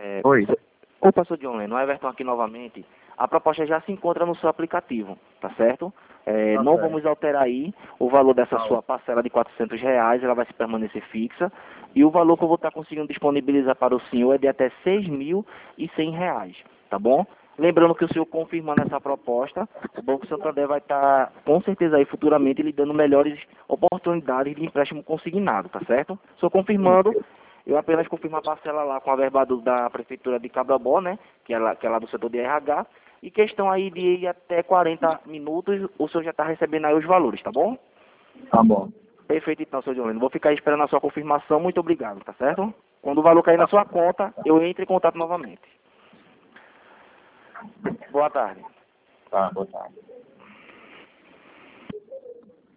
Oi. Opa, sou John Lennon, Everton aqui novamente. A proposta já se encontra no seu aplicativo, tá certo? Não vamos alterar aí o valor dessa sua parcela de R$ 400, ela vai se permanecer fixa. E o valor que eu vou estar conseguindo disponibilizar para o senhor é de até R$ 6.100, tá bom? Lembrando que o senhor confirmando essa proposta, o Banco Santander vai estar, com certeza aí futuramente, lhe dando melhores oportunidades de empréstimo consignado, tá certo? O senhor confirmando, eu apenas confirmo a parcela lá com a verba da Prefeitura de Cabrobó, né? Que é lá do setor de RH. E questão aí de até 40 minutos, o senhor já está recebendo aí os valores, tá bom? Tá bom. Perfeito então, senhor Jolene. Vou ficar esperando a sua confirmação. Muito obrigado, tá certo? Quando o valor cair na sua conta, eu entro em contato novamente. Boa tarde. Tá, boa tarde.